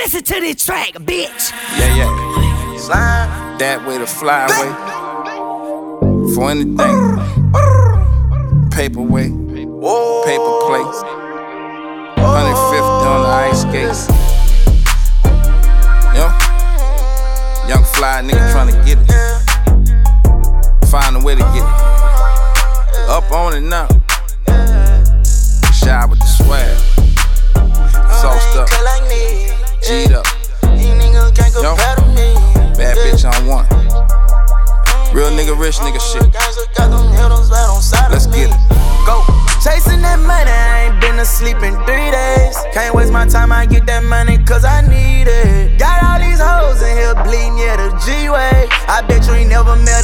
listen to this track, bitch. Yeah. Slime. That way to fly away. For anything. Paperweight. Paper plates. 150 on the ice skates. Young fly nigga tryna get it. Find a way to get it. Up on it now. Shy with the swag. Sauced up. G'd up. Yo. Bad bitch on one. Real nigga, rich nigga shit. Let's get it. Go. Chasing that money, I ain't been asleep in 3 days. Can't waste my time, I get that money cause I need it. Got all these hoes in here bleeding, yeah, the G-way. I bet you ain't never met